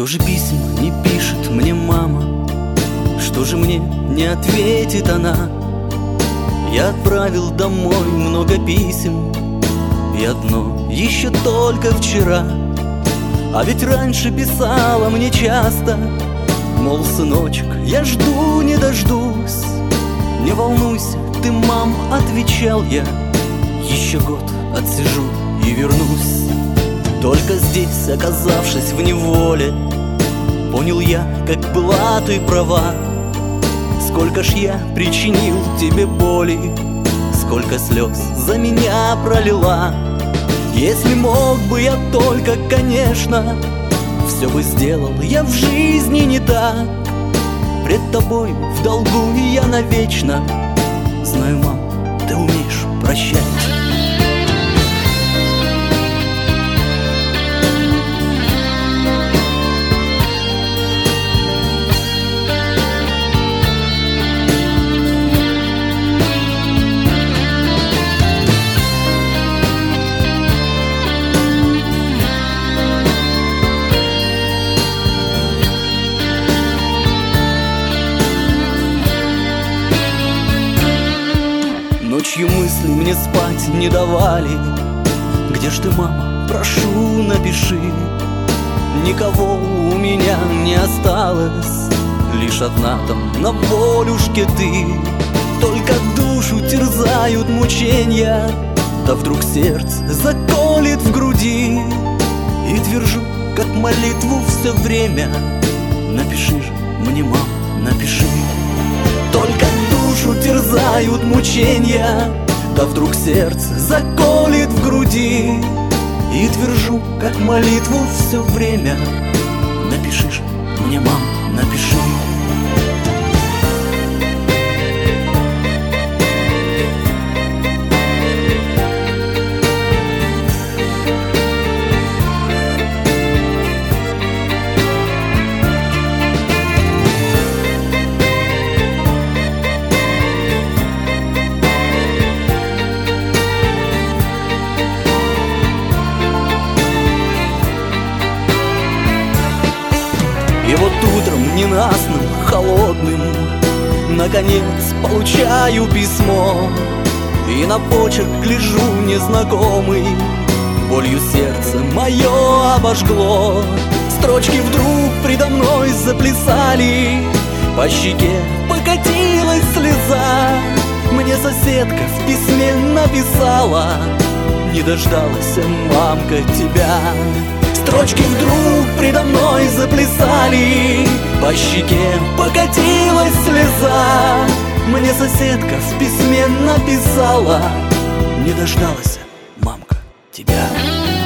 же писем не пишет мне мама? Что же мне не ответит она? Я отправил домой много писем, и одно еще только вчера. А ведь раньше писала мне часто, мол, сыночек, я жду не дождусь. Не волнуйся ты, мам, отвечал я, еще год отсижу и вернусь. Только здесь, оказавшись в неволе, понял я, как была ты права. Сколько ж я причинил тебе боли, сколько слез за меня пролила. Если мог бы я только, конечно, все бы сделал я в жизни не так. Пред тобой в долгу и я навечно. Знаю, мам, ты умеешь прощать. Ночью мысли мне спать не давали. Где ж ты, мама, прошу, напиши. Никого у меня не осталось, лишь одна там на волюшке ты. Только душу терзают мученья, да вдруг сердце заколет в груди. И твержу, как молитву все время: напиши же мне, мам, напиши. Только душу терзают мученья, да вдруг сердце заколет в груди. И твержу, как молитву все время: напиши же мне, мам, напиши. И вот утром ненастным, холодным, наконец получаю письмо. И на почерк гляжу незнакомый, болью сердце мое обожгло. Строчки вдруг предо мной заплясали, по щеке покатилась слеза. Мне соседка в письме написала: не дождалась, мамка, тебя. Строчки вдруг предо мной заплясали, по щеке покатилась слеза. Мне соседка в письме написала: не дождалась, мамка, тебя.